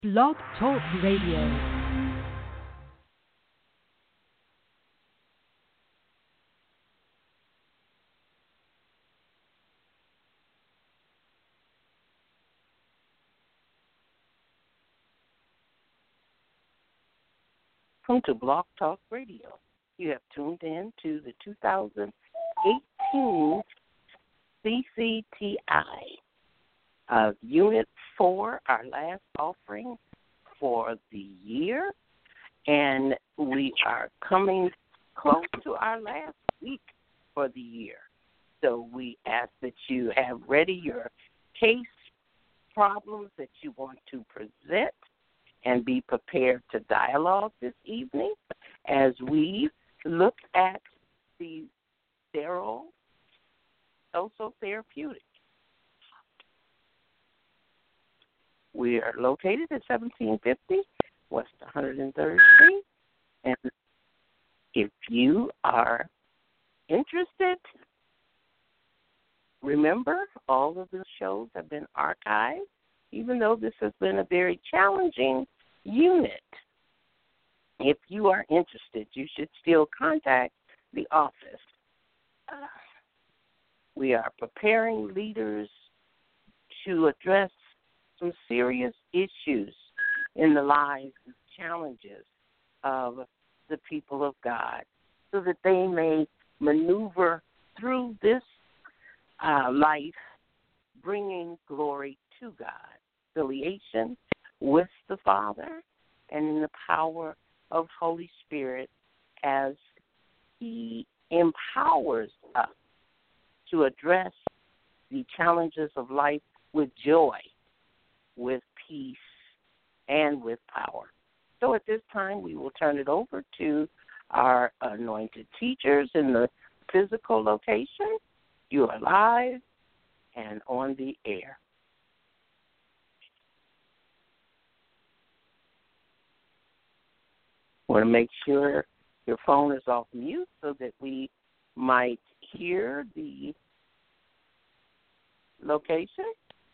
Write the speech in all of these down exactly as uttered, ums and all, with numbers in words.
Blog Talk Radio. Welcome to Blog Talk Radio. You have tuned in to the two thousand eighteen C C T I uh, Unit four, our last offering for the year. And we are coming close to our last week for the year. So we ask that you have ready your case problems that you want to present and be prepared to dialogue this evening as we look at the sterile social therapeutic. We are located at seventeen fifty West one hundred third Street. And if you are interested, remember all of the shows have been archived, even though this has been a very challenging unit. If you are interested, you should still contact the office. Uh, we are preparing leaders to address some serious issues in the lives and challenges of the people of God so that they may maneuver through this uh, life bringing glory to God, affiliation with the Father, and in the power of Holy Spirit as He empowers us to address the challenges of life with joy, with peace, and with power. So at this time, we will turn it over to our anointed teachers in the physical location. You are live and on the air. Want to make sure your phone is off mute so that we might hear the location.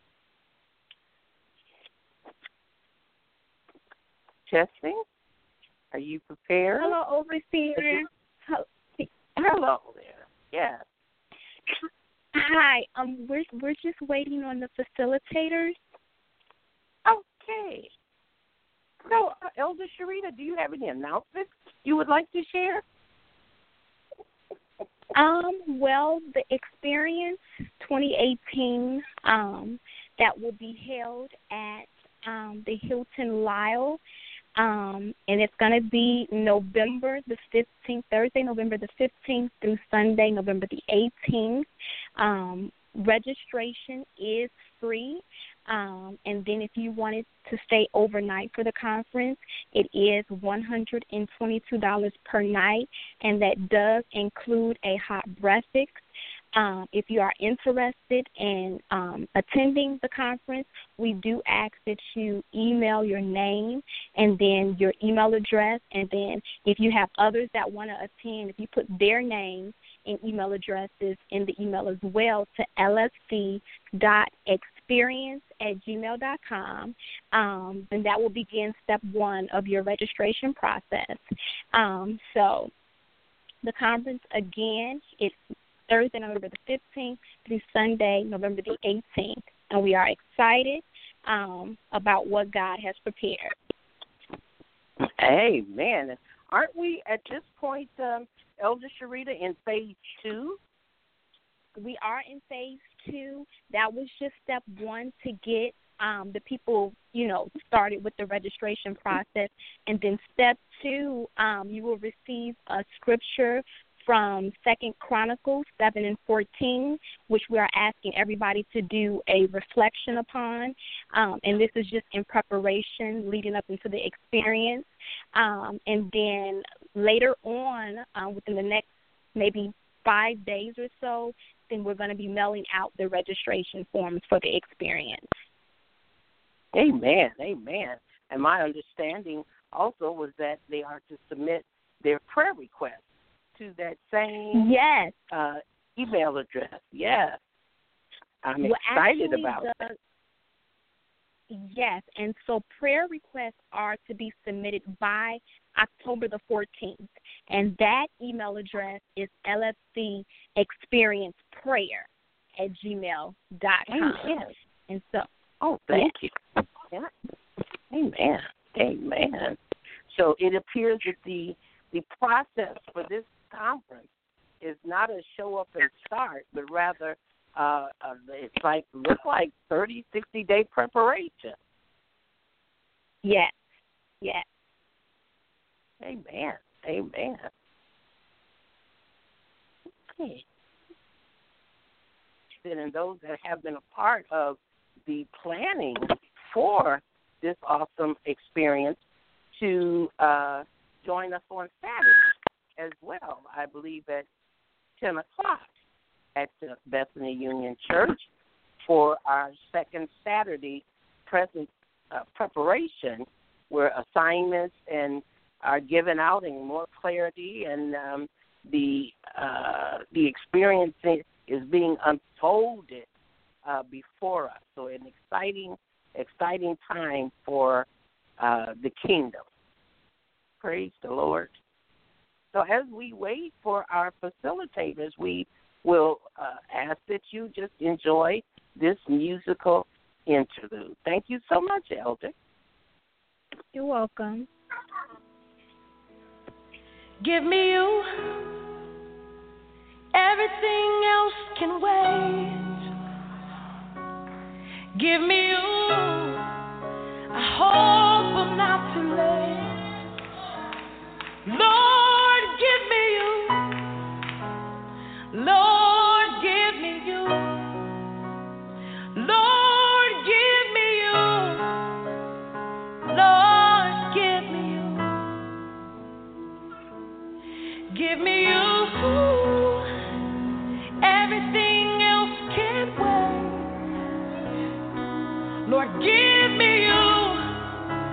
Testing. Are you prepared? Hello, Overseer. Hello there. Yes. Hi. Um, we're we're just waiting on the facilitators. Okay. So, uh, Elder Sharita, do you have any announcements you would like to share? Um, well, the Experience twenty eighteen um, that will be held at um, the Hilton Lyle, um, and it's going to be November the fifteenth, Thursday, November the fifteenth through Sunday, November the eighteenth. Um, registration is free. Um, and then if you wanted to stay overnight for the conference, it is one hundred twenty-two dollars per night, and that does include a hot breakfast. Um, if you are interested in um, attending the conference, we do ask that you email your name and then your email address, and then if you have others that want to attend, if you put their names and email addresses in the email as well to l f c dot experience at gmail dot com, um, and that will begin step one of your registration process. Um, so the conference, again, it's Thursday, November the fifteenth through Sunday, November the eighteenth, and we are excited um, about what God has prepared. Amen. Aren't we at this point, um, Elder Sharita, in phase two? We are in phase two. That was just step one to get um, the people, you know, started with the registration process. And then step two, um, you will receive a scripture from Second Chronicles seven and fourteen, which we are asking everybody to do a reflection upon. Um, and this is just in preparation leading up into the experience. Um, and then later on, uh, within the next maybe five days or so, then we're going to be mailing out the registration forms for the experience. Amen, amen. And my understanding also was that they are to submit their prayer requests to that same yes. uh, email address. Yes. I'm well, excited actually, about the, that. Yes, and so prayer requests are to be submitted by October the fourteenth, and that email address is l f c experience prayer at gmail dot com. Amen. And so, oh, thank yes. you. Yeah. Amen. Amen. So it appears that the the process for this conference is not a show up and start, but rather uh, uh, it's like look like thirty, sixty day preparation. Yes, yes. Amen. Amen. Okay. And those that have been a part of the planning for this awesome experience to uh, join us on Saturday as well, I believe at ten o'clock at the Bethany Union Church for our second Saturday present uh, preparation, where assignments and are given out in more clarity, and um, the uh, the experience is being unfolded uh, before us. So an exciting, exciting time for uh, the kingdom. Praise the Lord. So as we wait for our facilitators, we will uh, ask that you just enjoy this musical interlude. Thank you so much, Elder. You're welcome. Give me you. Everything else can wait. Give me you. I hope I'm not too late. Lord, give me you. Lord, give me you. Lord, give me you. Lord, give me you. Give me you. Everything else can wait. Lord, give me you.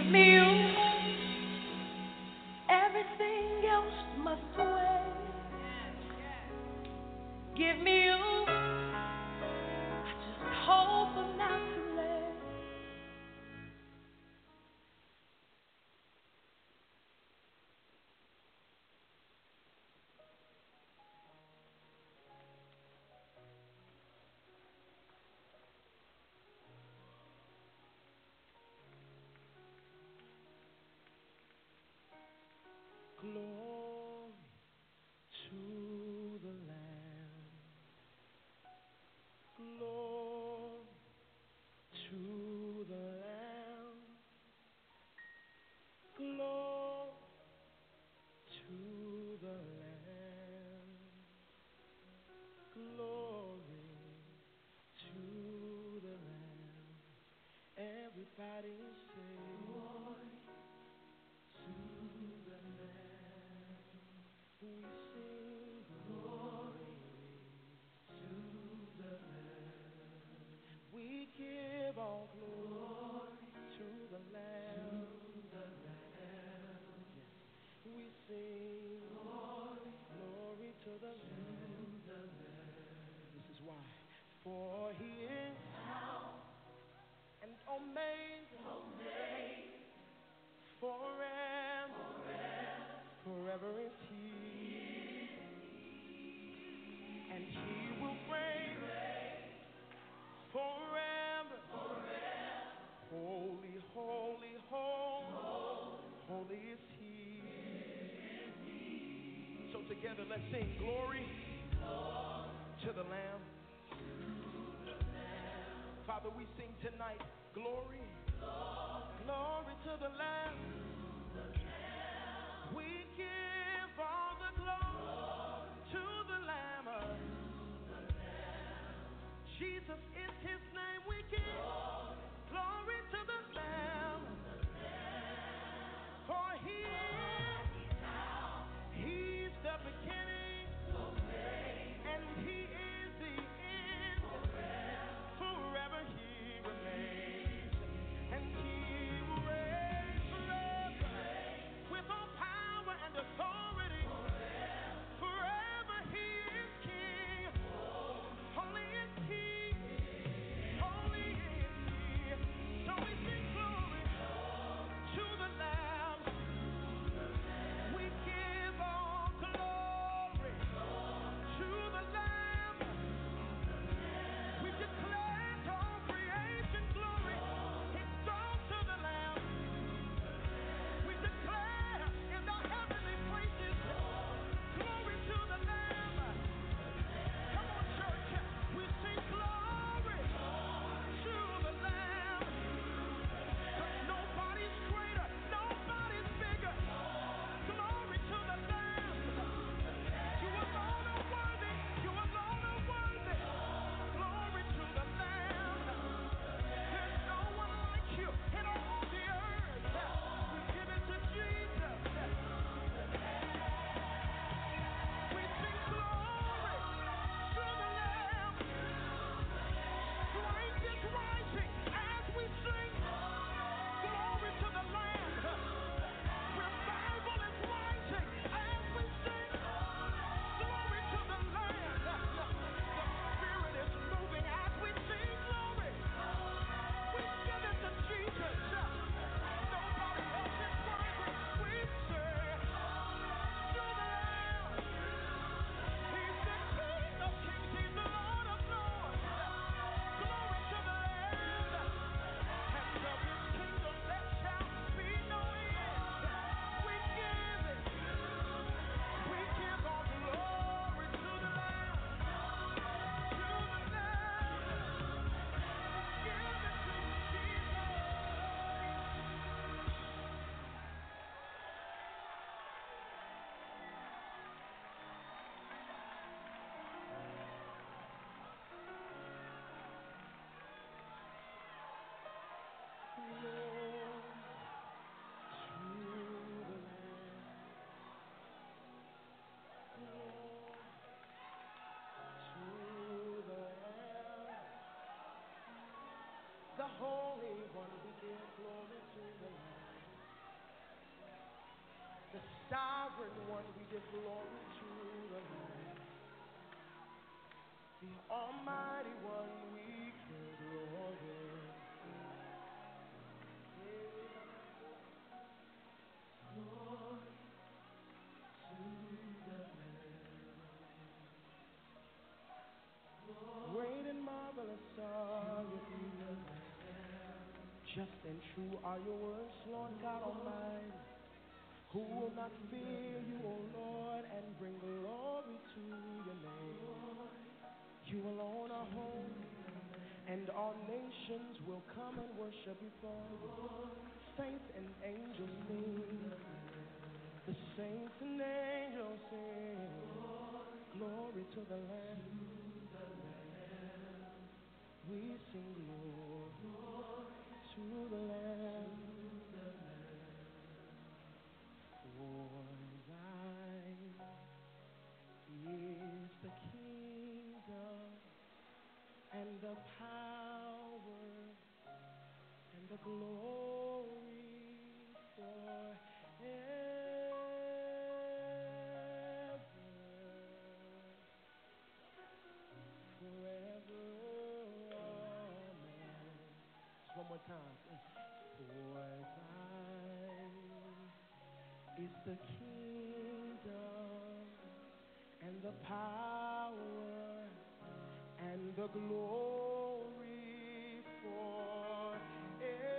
Give me you. Everything else must wait. Give me you. I just hope I'm not too late. Glory to the Lamb. Glory to the Lamb. Glory to the Lamb. Glory to the Lamb. Everybody say glory to the Lamb. We sing glory to the Lamb. We give all glory to the Lamb. To the Lamb. Yes. We sing glory, glory to the Lamb. To the Lamb. This is why. For he is and Omega, Omega. Forever, forever, forever is he. And he will reign forever. Forever. Holy, holy, holy, holy is he. So together let's sing glory to the Lamb. Father, we sing tonight glory, glory to the Lamb. We give all the glory to the Lamb. Jesus is his name. We give glory to the Lamb. For he is, he's the beginning, and he is the end. Forever he remains, and he will reign forever with all power and authority. Forever he is king. Holy is he. Holy is sovereign one, we give glory to the Lamb. The Almighty One, we give glory. Glory to the Lamb. Great and marvelous are your deeds. Just and true are your words, Lord God Almighty. Who will not fear you, O Lord, and bring glory to your name? You alone are holy, and all nations will come and worship before you. Saints and angels sing, the saints and angels sing, glory to the Lamb. We sing glory to the Lamb. For thine is the kingdom and the power and the glory forever, forever, amen. Just one more time. For thine is the kingdom and the power and the glory forever.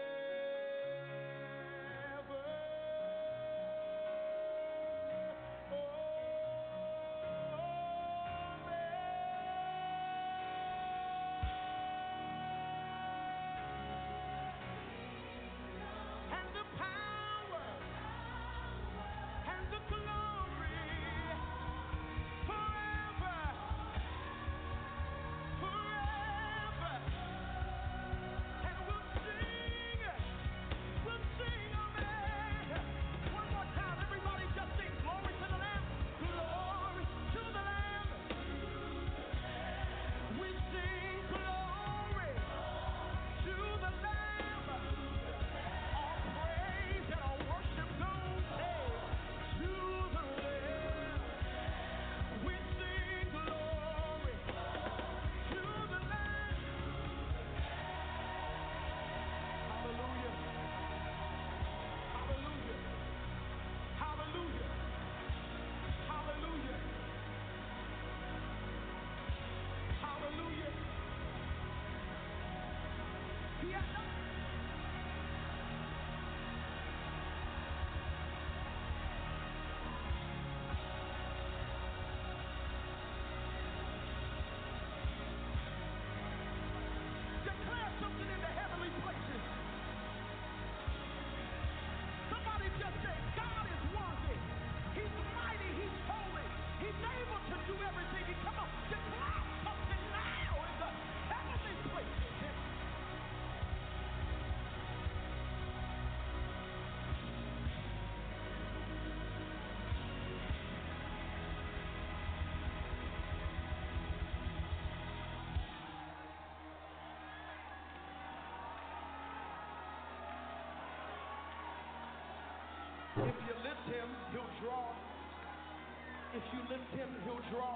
If you lift him, he'll draw. If you lift him, he'll draw.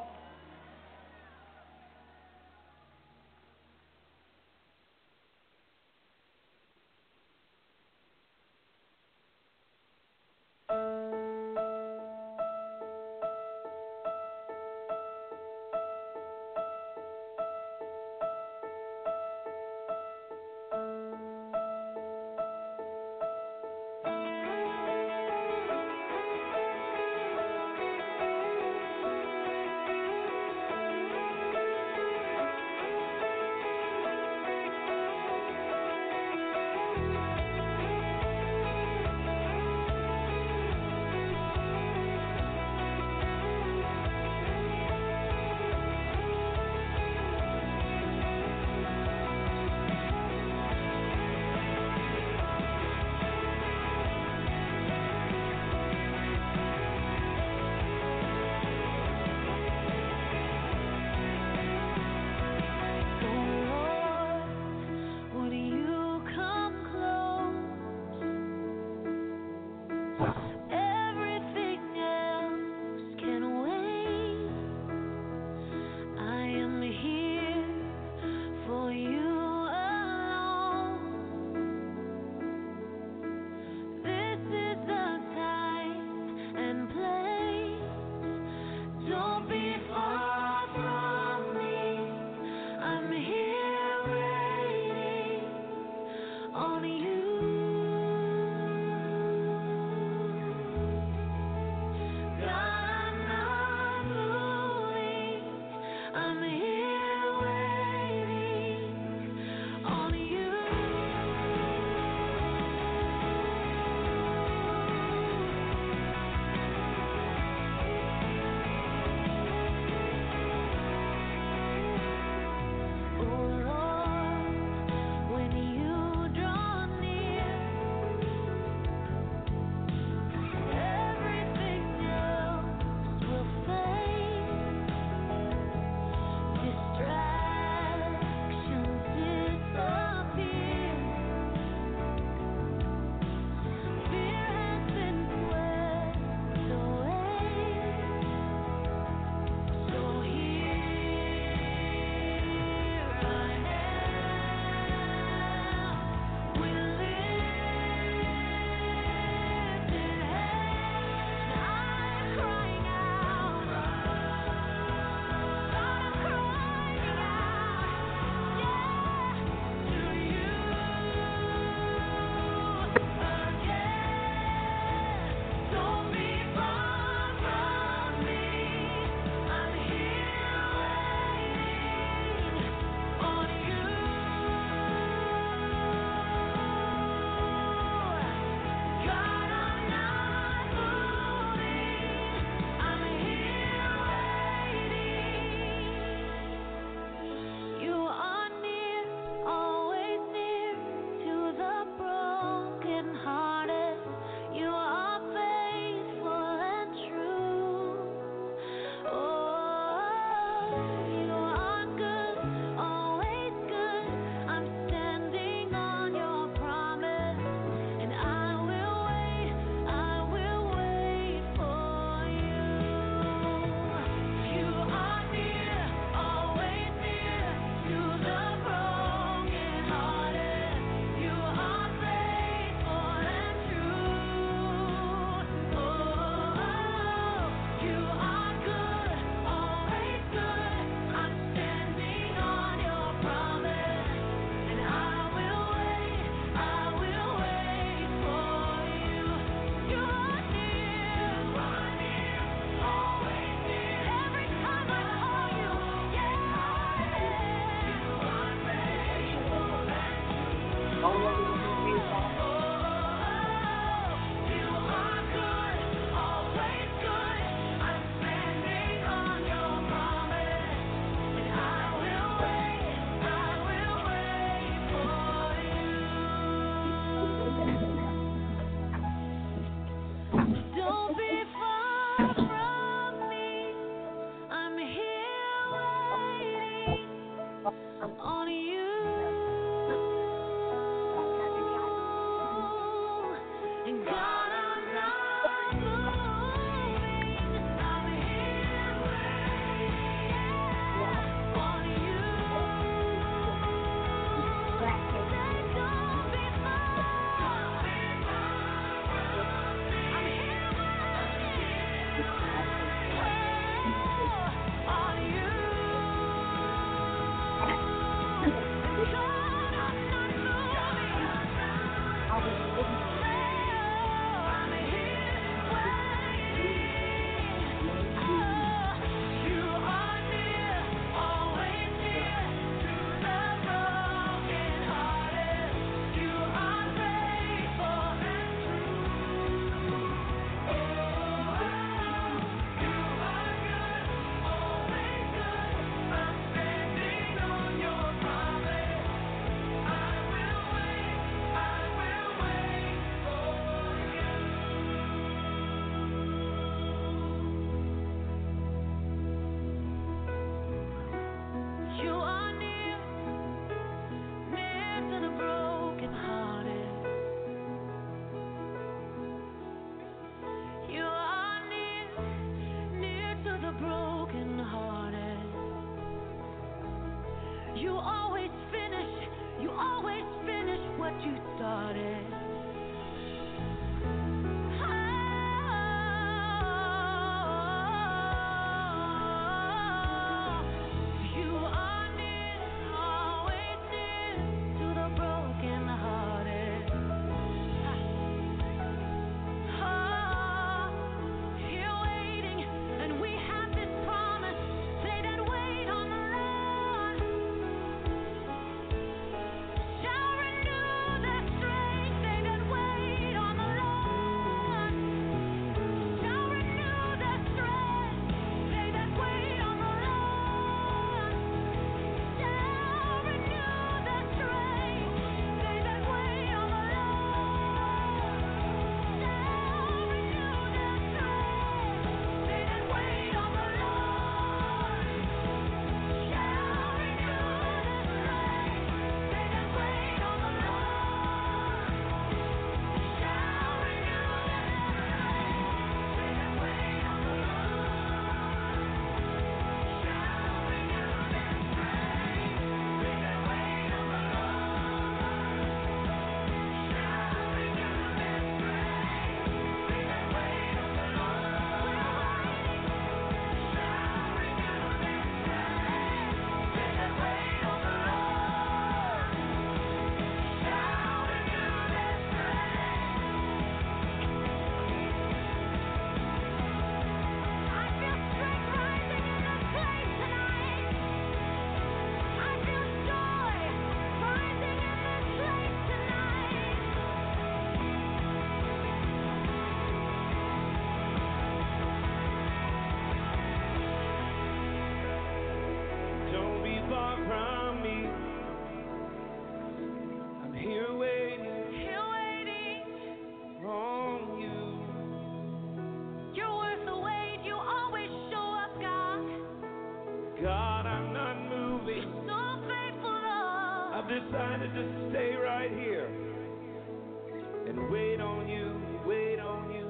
to just stay right here and wait on you, wait on you.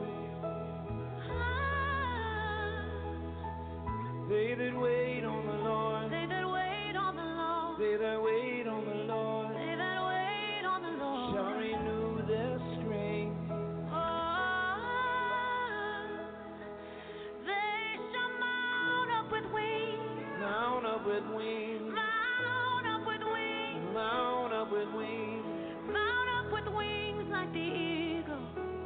They that wait on the Lord, They that wait on the Lord, they that wait on the Lord, they that wait on the Lord, shall renew their strength. oh, they shall mount up with wings, Mount up with wings, mount up with wings, mount up with wings. mount up with wings like the eagle.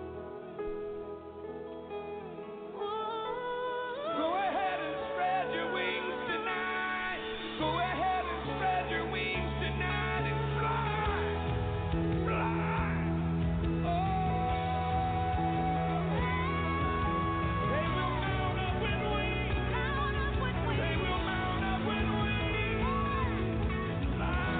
Go ahead and spread your wings tonight. Go ahead and spread your wings tonight and fly, fly. Oh, they will mount up with wings. Mount up with They wings. will mount up with wings. Fly.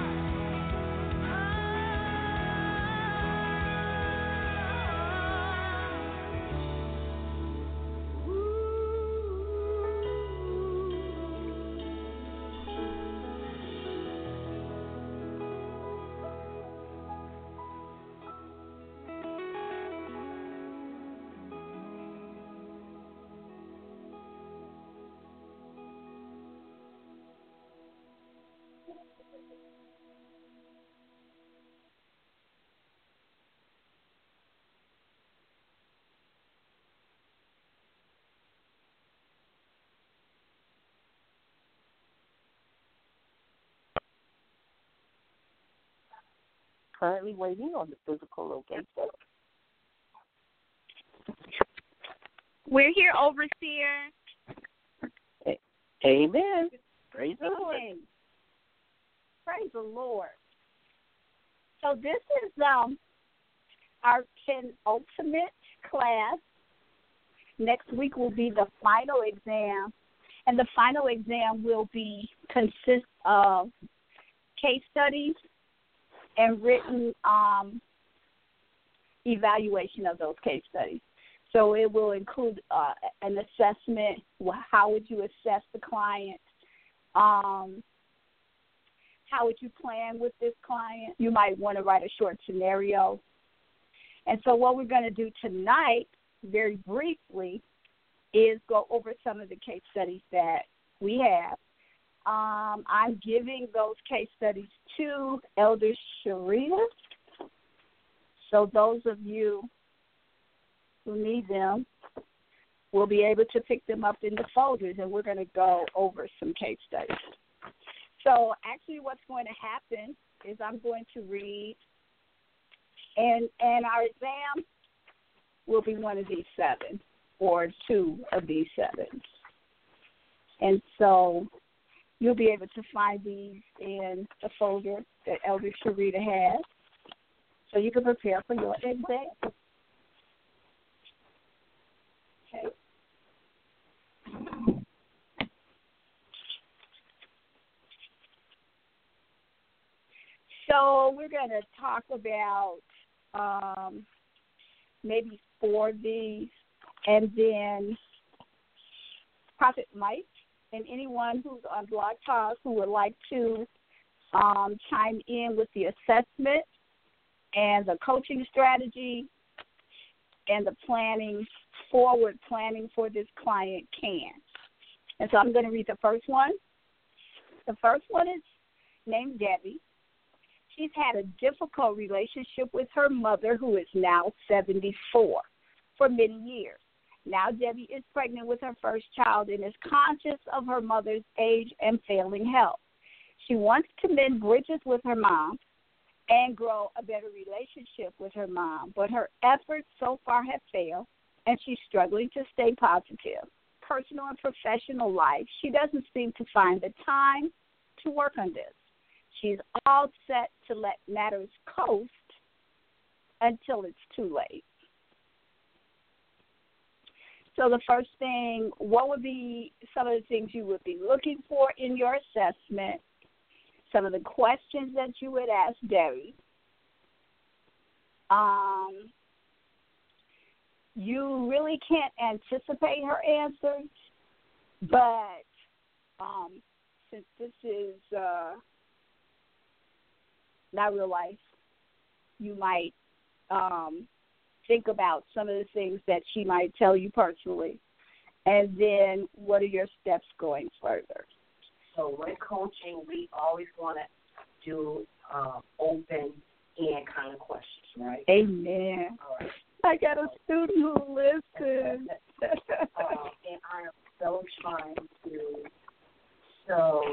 Currently waiting on the physical location. We're here, overseer. Amen. Praise the Lord. Amen. Praise the Lord. So this is um our penultimate class. Next week will be the final exam, and the final exam will be consist of case studies and written um, evaluation of those case studies. So it will include uh, an assessment. How would you assess the client? Um, how would you plan with this client? You might want to write a short scenario. And so what we're going to do tonight, very briefly, is go over some of the case studies that we have. Um, I'm giving those case studies to Elder Sharita. So those of you who need them will be able to pick them up in the folders, and we're going to go over some case studies. So actually what's going to happen is I'm going to read, and, and our exam will be one of these seven or two of these sevens. And so you'll be able to find these in the folder that Elder Sharita has, so you can prepare for your exam. Okay. So we're going to talk about um, maybe four of these, and then Prophet Mike and anyone who's on Blog Talk who would like to um, chime in with the assessment and the coaching strategy and the planning, forward planning for this client can. And so I'm going to read the first one. The first one is named Debbie. She's had a difficult relationship with her mother, who is now seventy-four, for many years. Now Debbie is pregnant with her first child and is conscious of her mother's age and failing health. She wants to mend bridges with her mom and grow a better relationship with her mom, but her efforts so far have failed, and she's struggling to stay positive. Personal and professional life, she doesn't seem to find the time to work on this. She's all set to let matters coast until it's too late. So the first thing, what would be some of the things you would be looking for in your assessment, some of the questions that you would ask Debbie? Um, you really can't anticipate her answers, but um, since this is uh, not real life, you might um, think about some of the things that she might tell you personally, and then what are your steps going further? So with coaching, we always want to do uh, open end kind of questions, right? Amen. All right. I got a student who listens. uh, and I am so trying to, so,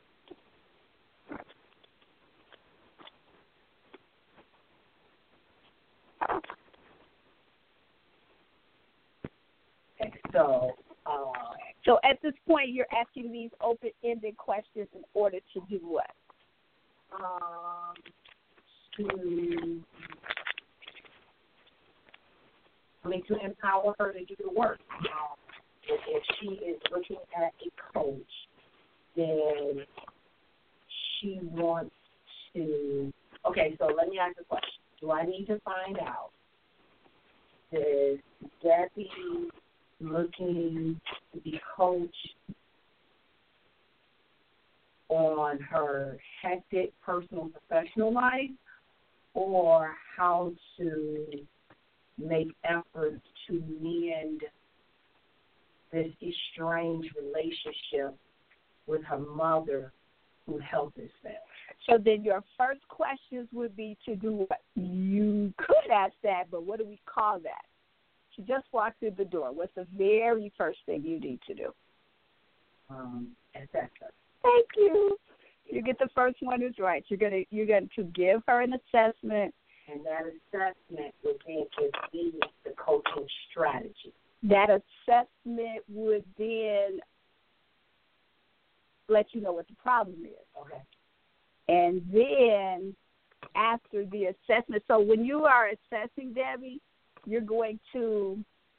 okay, so, uh, so at this point, you're asking these open-ended questions in order to do what? um, to, I mean, to empower her to do the work. Um, if, if she is looking at a coach, then she wants to, okay, so let me ask a question. Do I need to find out, is Debbie looking to be coached on her hectic personal and professional life, or how to make efforts to mend this estranged relationship with her mother who helped us fail? So then your first questions would be to do what? You could ask that, but what do we call that? She just walked through the door. What's the very first thing you need to do? Um, assessment. Thank you. You get the first one is right. You're gonna you're going to give her an assessment. And that assessment would then give me the coaching strategy. That assessment would then let you know what the problem is. Okay. And then after the assessment, so when you are assessing Debbie, you're going to,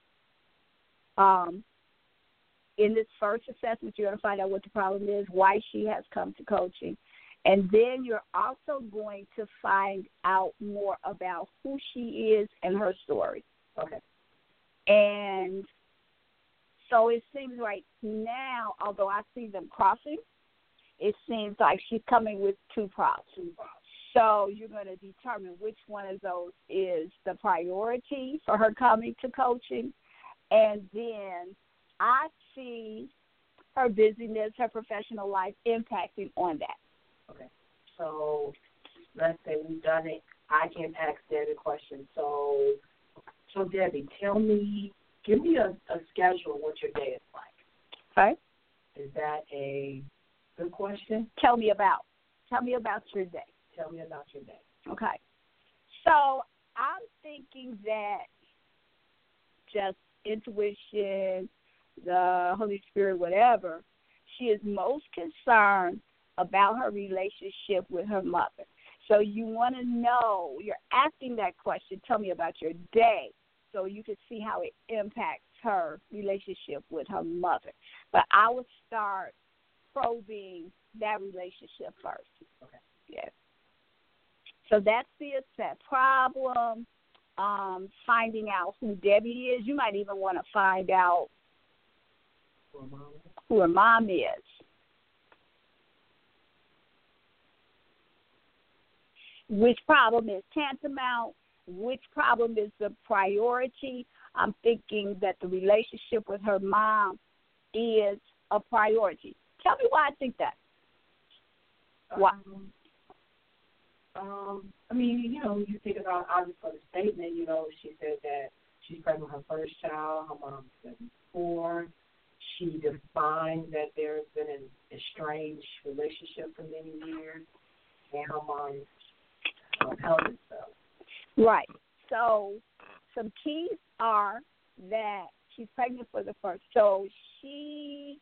um, in this first assessment, you're going to find out what the problem is, why she has come to coaching. And then you're also going to find out more about who she is and her story. Okay. And so it seems right now, although I see them crossing, it seems like she's coming with two problems. Two problems. So you're going to determine which one of those is the priority for her coming to coaching. And then I see her busyness, her professional life impacting on that. Okay. So let's say we've done it. I can ask Debbie a question. So, so Debbie, tell me, give me a, a schedule of what your day is like. Okay. Is that a good question? Tell me about. Tell me about your day. Tell me about your day. Okay. So I'm thinking that just intuition, the Holy Spirit, whatever, she is most concerned about her relationship with her mother. So you want to know, you're asking that question, tell me about your day, so you can see how it impacts her relationship with her mother. But I would start probing that relationship first. Okay. Yes. So that's the assess problem, um, finding out who Debbie is. You might even want to find out who her mom is. Which problem is tantamount? Which problem is the priority? I'm thinking that the relationship with her mom is a priority. Tell me why I think that. Why? Um, um, I mean, you know, you think about obviously for the statement, you know, she said that she's pregnant with her first child, her mom's seventy-four. She defined that there's been an estranged relationship for many years, and her mom um, held herself. Right. So some keys are that she's pregnant for the first. So she,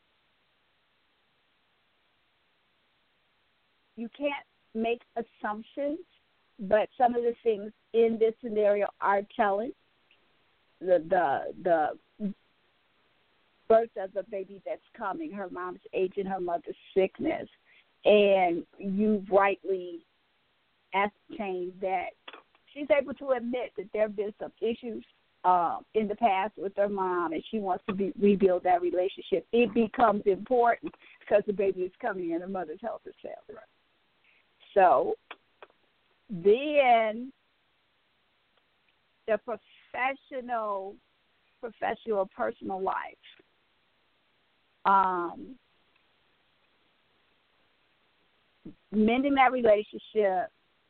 you can't make assumptions, but some of the things in this scenario are telling. The the the birth of the baby that's coming, her mom's age and her mother's sickness, and you've rightly ascertained that she's able to admit that there have been some issues um, in the past with her mom, and she wants to be, rebuild that relationship. It becomes important because the baby is coming and her mother's health is failing. So Then the professional, professional, personal life. Um, mending that relationship,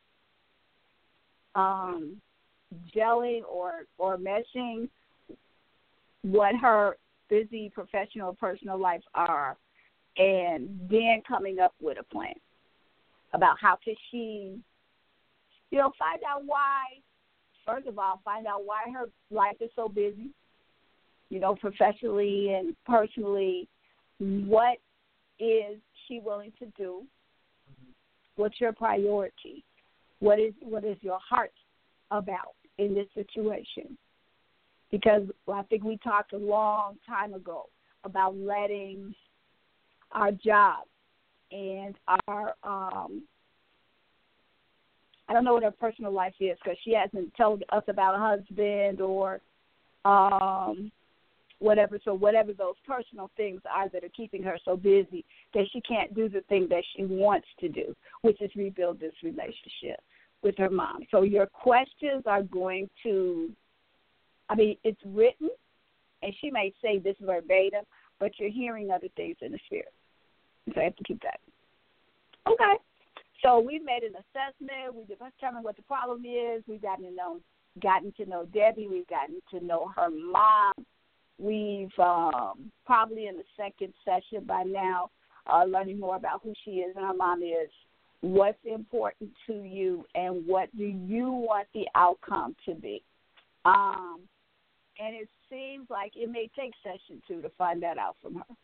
um, gelling or, or meshing what her busy professional, personal life are, and then coming up with a plan about how could she, you know, find out why, first of all, find out why her life is so busy, you know, professionally and personally. What is she willing to do? What's your priority? What is what is your heart about in this situation? Because I think we talked a long time ago about letting our job and our, um, I don't know what her personal life is because she hasn't told us about a husband or um, whatever. So whatever those personal things are that are keeping her so busy that she can't do the thing that she wants to do, which is rebuild this relationship with her mom. So your questions are going to, I mean, it's written, and she may say this verbatim, but you're hearing other things in the spirit. So I have to keep that. Okay. So we've made an assessment. We've determined what the problem is. We've gotten to know, gotten to know Debbie. We've gotten to know her mom. We've um, probably in the second session by now uh, learning more about who she is and her mom is, what's important to you, and what do you want the outcome to be. Um, and it seems like it may take session two to find that out from her.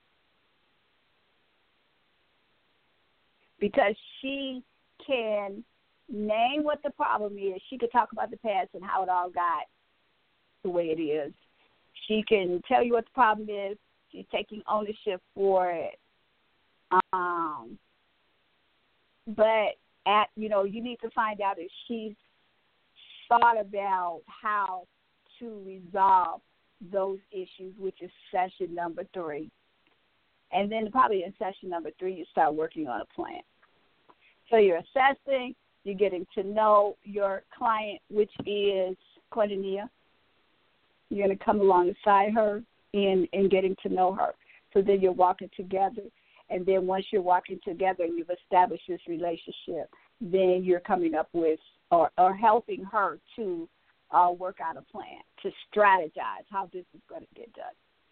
Because she can name what the problem is. She could talk about the past and how it all got the way it is. She can tell you what the problem is. She's taking ownership for it. Um, but, at you know, you need to find out if she's thought about how to resolve those issues, which is session number three. And then probably in session number three, you start working on a plan. So you're assessing, you're getting to know your client, which is Cornelia. You're going to come alongside her in, in getting to know her. So then you're walking together. And then once you're walking together and you've established this relationship, then you're coming up with or, or helping her to uh, work out a plan, to strategize how this is going to get done.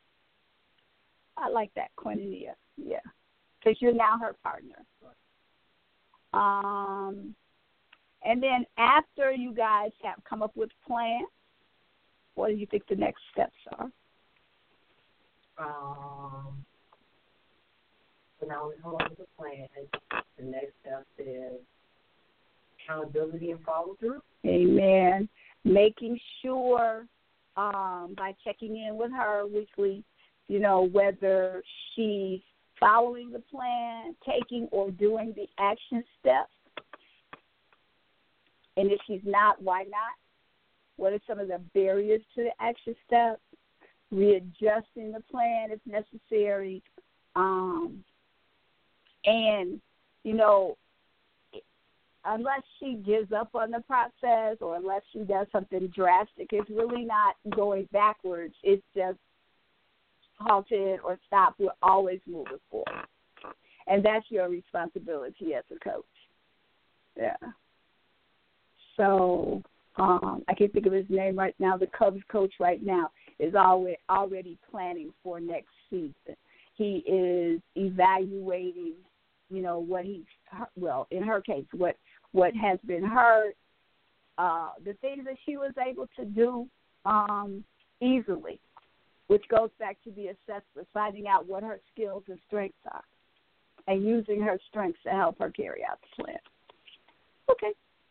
I like that, Cornelia. Yeah, because you're now her partner. Um, and then after you guys have come up with a plan, what do you think the next steps are? Um, so now we come up with a plan. The next step is accountability and follow through. Amen. Making sure um, by checking in with her weekly, you know, whether she's following the plan, taking or doing the action steps. And if she's not, why not? What are some of the barriers to the action steps? Readjusting the plan if necessary. Um, and, you know, unless she gives up on the process or unless she does something drastic, it's really not going backwards. It's just halted or stopped. We're always moving forward. And that's your responsibility as a coach. Yeah. So um, I can't think of his name right now. The Cubs coach right now is already, already planning for next season. He is evaluating, you know, what he's, well, in her case, what, what has been heard, uh, the things that she was able to do um, easily, which goes back to the assessment, finding out what her skills and strengths are, and using her strengths to help her carry out the plan. Okay.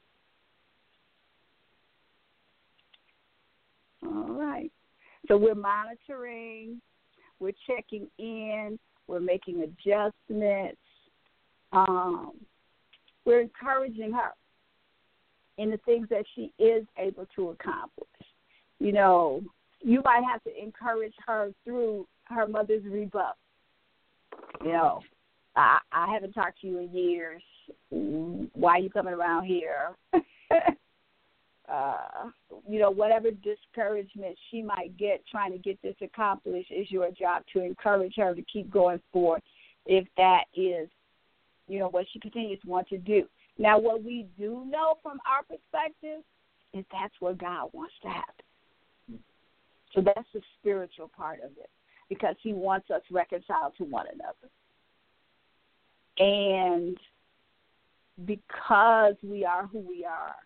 All right. So we're monitoring, we're checking in, we're making adjustments. Um, we're encouraging her in the things that she is able to accomplish. You know, you might have to encourage her through her mother's rebuff. You know, I, I haven't talked to you in years. why are you coming around here? uh, you know, whatever discouragement she might get trying to get this accomplished, is your job to encourage her to keep going forward if that is, you know, what she continues to want to do. Now, what we do know from our perspective is that's what God wants to happen. So that's the spiritual part of it, because he wants us reconciled to one another. And because we are who we are,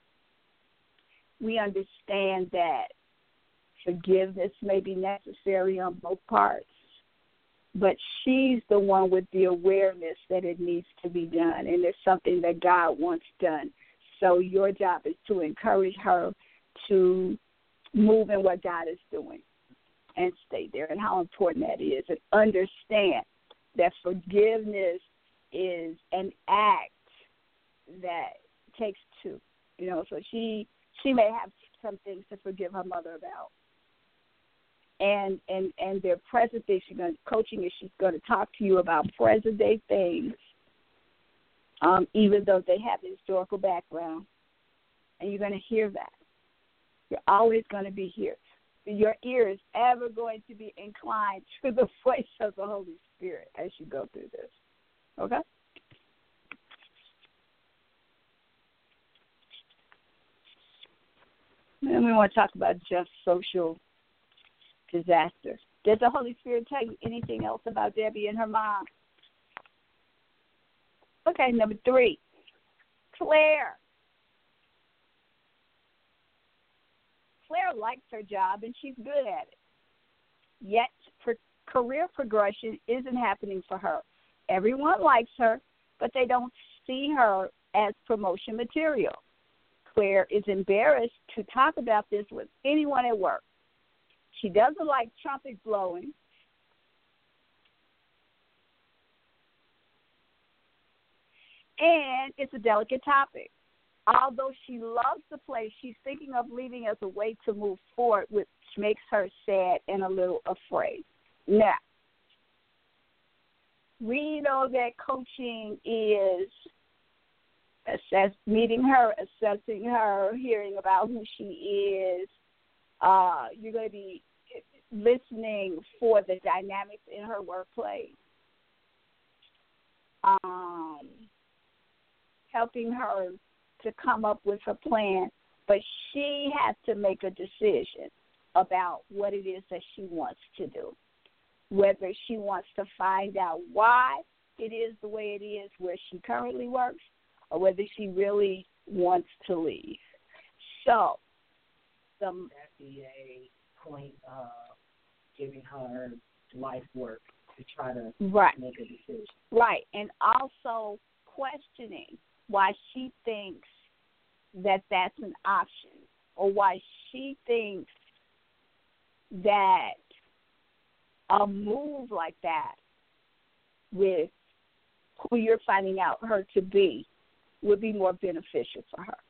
we understand that forgiveness may be necessary on both parts, but she's the one with the awareness that it needs to be done, and it's something that God wants done. So your job is to encourage her to move in what God is doing and stay there, and how important that is, and understand that forgiveness is an act that takes two. You know, so she she may have some things to forgive her mother about. And and, and their present day, she's going to, coaching is she's going to talk to you about present day things, um, even though they have the historical background. And you're going to hear that. You're always going to be here. Your ear is ever going to be inclined to the voice of the Holy Spirit as you go through this. Okay? And we want to talk about just social disaster. Does the Holy Spirit tell you anything else about Debbie and her mom? Okay, number three, Claire. Claire likes her job, and she's good at it. Yet, for career progression isn't happening for her. Everyone likes her, but they don't see her as promotion material. Claire is embarrassed to talk about this with anyone at work. She doesn't like trumpet blowing. And it's a delicate topic. Although she loves the place, she's thinking of leaving as a way to move forward, which makes her sad and a little afraid. Now, we know that coaching is assess, meeting her, assessing her, hearing about who she is. Uh, you're going to be listening for the dynamics in her workplace, um, helping her to come up with a plan, but she has to make a decision about what it is that she wants to do, whether she wants to find out why it is the way it is where she currently works, or whether she really wants to leave. So, the that be a point of giving her life work to try to right. make a decision. Right, and also questioning why she thinks that that's an option, or why she thinks that a move like that with who you're finding out her to be would be more beneficial for her.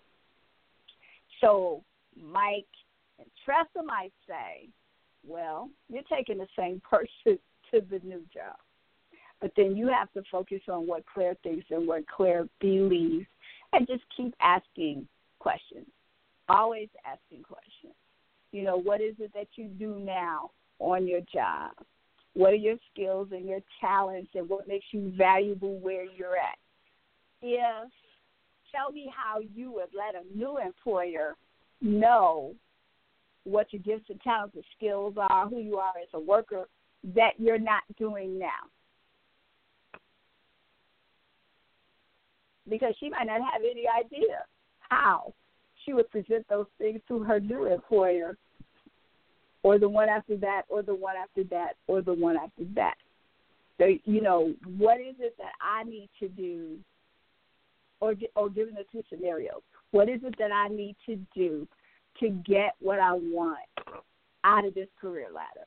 So Mike and Tressa might say, well, you're taking the same person to the new job. But then you have to focus on what Claire thinks and what Claire believes, and just keep asking questions, always asking questions. You know, what is it that you do now on your job? What are your skills and your talents, and what makes you valuable where you're at? If, tell me how you would let a new employer know what your gifts and talents and skills are, who you are as a worker, that you're not doing now. Because she might not have any idea how she would present those things to her new employer, or the one after that, or the one after that, or the one after that. So, you know, what is it that I need to do, or, or given the two scenarios, what is it that I need to do to get what I want out of this career ladder?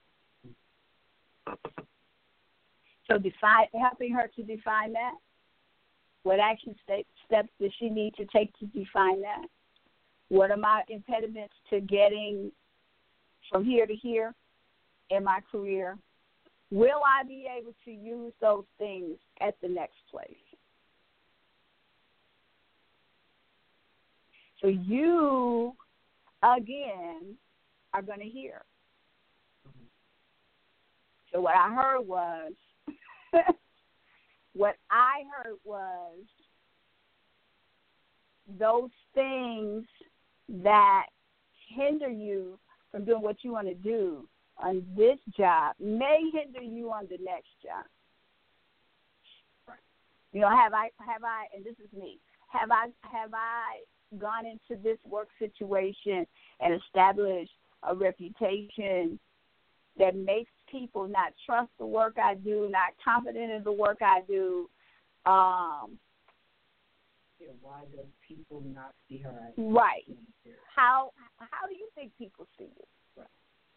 So define, helping her to define that. What action steps does she need to take to define that? What are my impediments to getting from here to here in my career? Will I be able to use those things at the next place? So you, again, are going to hear. So what I heard was, what I heard was those things that hinder you from doing what you want to do on this job may hinder you on the next job. You know, have I, have I, and this is me, have I, have I gone into this work situation and established a reputation that makes people not trust the work I do, not confident in the work I do? Um, yeah, why does people not see her? As right. How how do you think people see you? Right.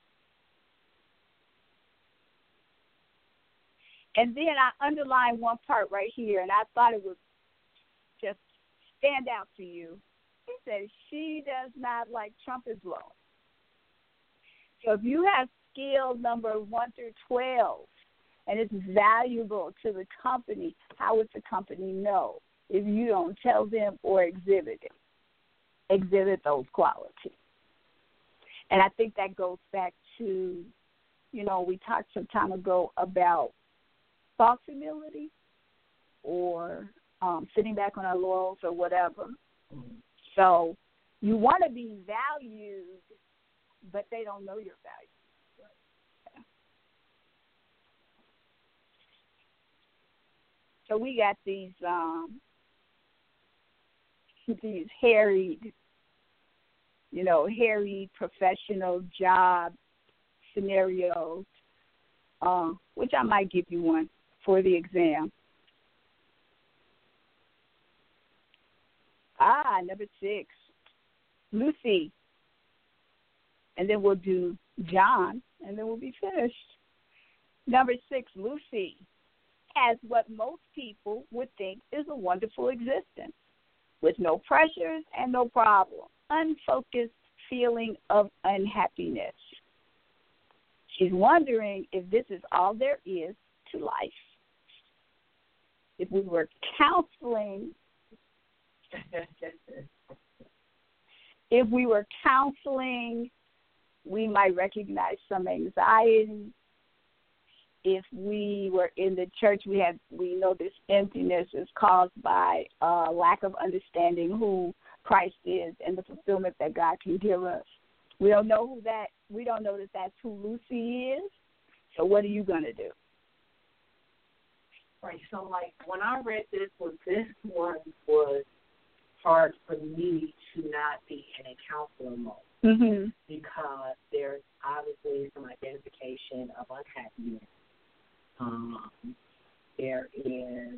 And then I underlined one part right here, and I thought it would just stand out to you. He said, she does not like trumpet blow. So if you have skill number one through twelve, and it's valuable to the company, how would the company know if you don't tell them or exhibit it? Exhibit those qualities. And I think that goes back to, you know, we talked some time ago about false humility or um, sitting back on our laurels or whatever. Mm-hmm. So you want to be valued, but they don't know your value. So we got these um, these harried, you know, harried professional job scenarios, uh, which I might give you one for the exam. Ah, number six, Lucy. And then we'll do John, and then we'll be finished. Number six, Lucy has what most people would think is a wonderful existence, with no pressures and no problem, unfocused feeling of unhappiness. She's wondering if this is all there is to life. If we were counseling, if we were counseling, we might recognize some anxiety. If we were in the church, we have we know this emptiness is caused by uh, lack of understanding who Christ is and the fulfillment that God can give us. We don't know who that. We don't know that that's who Lucy is. So what are you gonna do? Right. So like when I read this one, this one was hard for me to not be in a counselor mode. Mm-hmm. Because there's obviously some identification of unhappiness. Um, there is,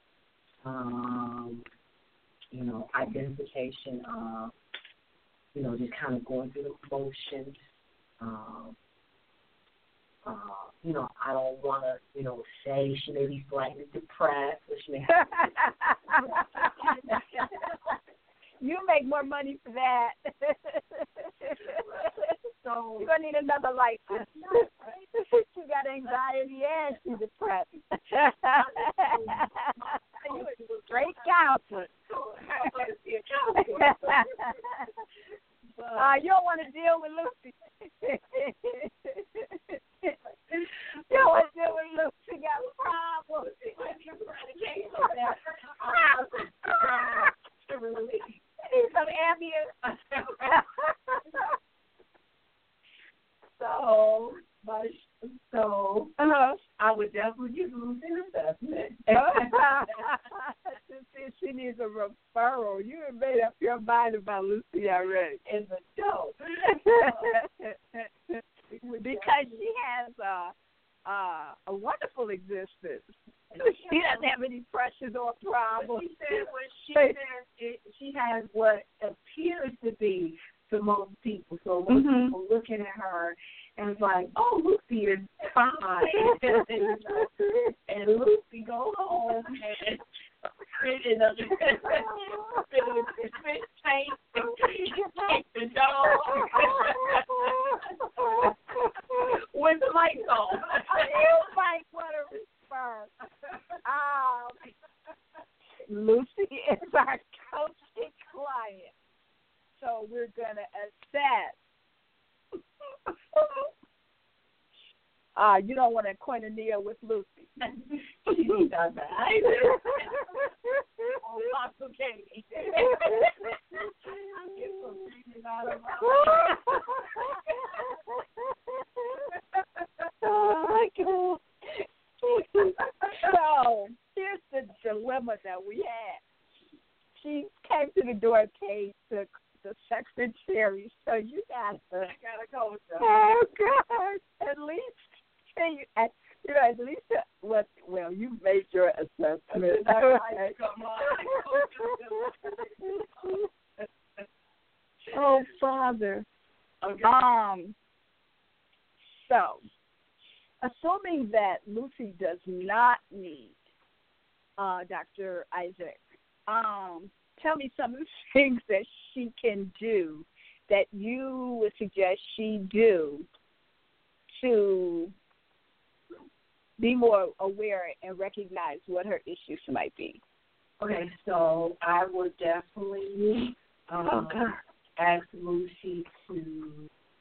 um, you know, identification of, you know, just kind of going through the motions. Um, uh, you know, I don't want to, you know, say she may be slightly depressed, or she may have. You make more money for that. So you're gonna need another license. She got anxiety and she's depressed. You a great counselor. Uh, you don't want to deal with Lucy. You don't want to deal with Lucy. Got a problem. Need some Ambien. So, but, so uh-huh. I would definitely give Lucy an assessment. Since she needs a referral, you have made up your mind about Lucy already. It's a joke. Because she has a, a, a wonderful existence. She doesn't have any pressures or problems. She said when she says it, she has what appears to be to most people. So when mm-hmm. people looking at her and it's like, oh, Lucy is fine. And Lucy go home and spit in a spit in a spit tank and the dog with the lights on. You might want to respond. Um, Lucy is our coaching client. uh, you don't want to koinonia with Lucy. She's not bad. Oh, Apostle Katie. I'm getting some breathing out of Oh, my God. So, here's the dilemma that we had. She came to the door and paid the, the secretary, so you got to. I got to go with them. Oh, God. At least, you, at, you know, at least, uh, well, well, you made your assessment. Okay. Come on. Oh, Father. Okay. Um, so, assuming that Lucy does not need uh, Doctor Isaac, um, tell me some of the things that she can do that you would suggest she do to be more aware and recognize what her issues might be. Okay, so I would definitely um, Oh, God. ask Lucy to,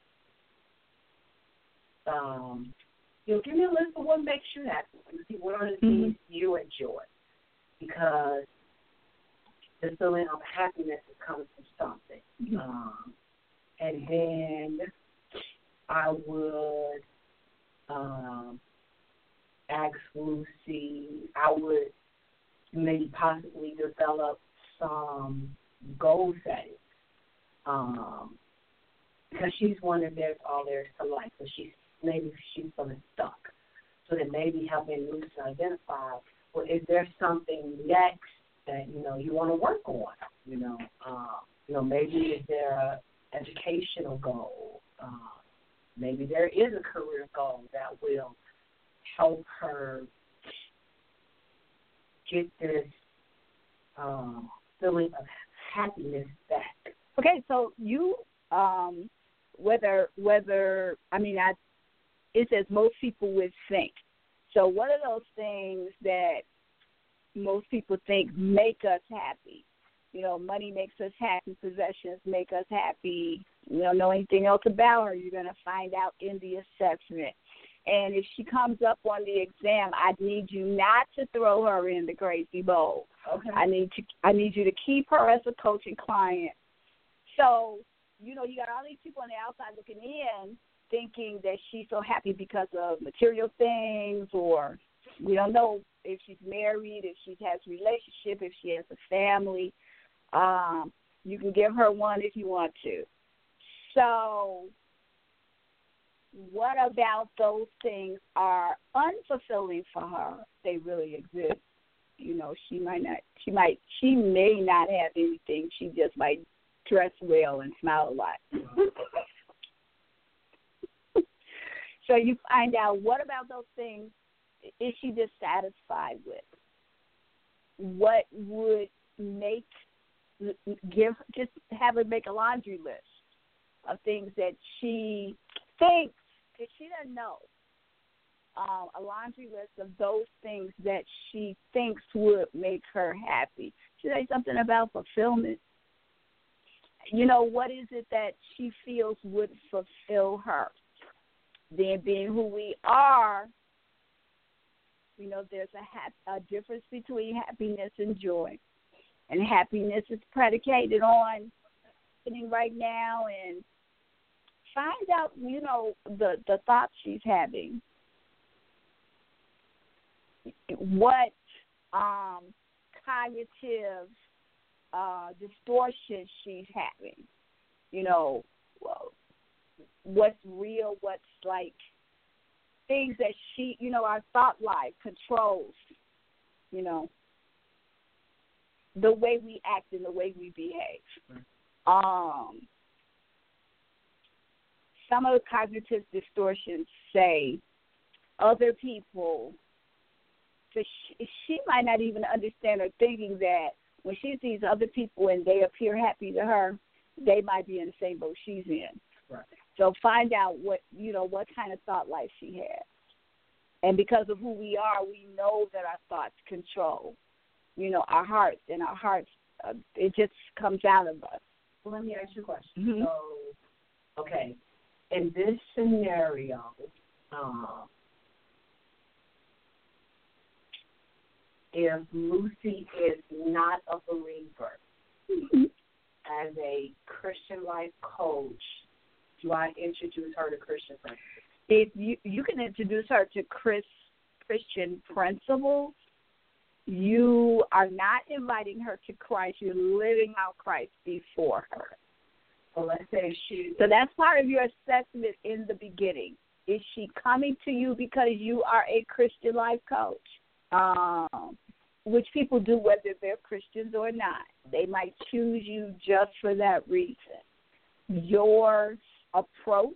um, you know, give me a list of what makes you happy. Lucy, what are the Mm-hmm. things you enjoy? Because the feeling of happiness is coming from something. Mm-hmm. Um, and then I would um, ask Lucy, I would maybe possibly develop some goal setting. Um, because she's wondering if there's all there is to life, so she's maybe she's feeling stuck. So then maybe helping Lucy identify, well, is there something next that you know you want to work on? You know, um, you know, maybe is there a educational goal? Um, maybe there is a career goal that will help her get this um, feeling of happiness back. Okay, so you, um, whether whether I mean, I, it says most people would think. So what are those things that most people think make us happy? You know, money makes us happy, possessions make us happy. You don't know anything else about her, you're going to find out in the assessment. And if she comes up on the exam, I need you not to throw her in the crazy bowl. Okay. I need to I need you to keep her as a coaching client. So, you know, you got all these people on the outside looking in thinking that she's so happy because of material things, or we don't know if she's married, if she has a relationship, if she has a family. Um, you can give her one if you want to. So what about those things are unfulfilling for her? They really exist. You know, she might not, she might, she may not have anything. She just might dress well and smile a lot. So you find out, what about those things is she dissatisfied with? What would make, give, just have her make a laundry list of things that she thinks, because she doesn't know, um, a laundry list of those things that she thinks would make her happy. She say something about fulfillment. You know, what is it that she feels would fulfill her? Then being who we are, you know, there's a, ha- a difference between happiness and joy. And happiness is predicated on sitting right now and find out, you know, the, the thoughts she's having. What um, cognitive uh, distortions she's having. You know, well, what's real, what's like things that she, you know, our thought life controls, you know, the way we act and the way we behave. Mm-hmm. Um, some of the cognitive distortions say other people, so she, she might not even understand or thinking that when she sees other people and they appear happy to her, they might be in the same boat she's in. Right. So find out what, you know, what kind of thought life she has. And because of who we are, we know that our thoughts control, you know, our hearts, and our hearts, uh, it just comes out of us. Well, let me ask you a question. Mm-hmm. So, okay, in this scenario, um, if Lucy is not a believer, mm-hmm. as a Christian life coach, do I introduce her to Christian principles? If you you can introduce her to Chris, Christian principles, you are not inviting her to Christ. You're living out Christ before her. So let's say she. So that's part of your assessment in the beginning. Is she coming to you because you are a Christian life coach? Um, which people do whether they're Christians or not. They might choose you just for that reason. Your approach,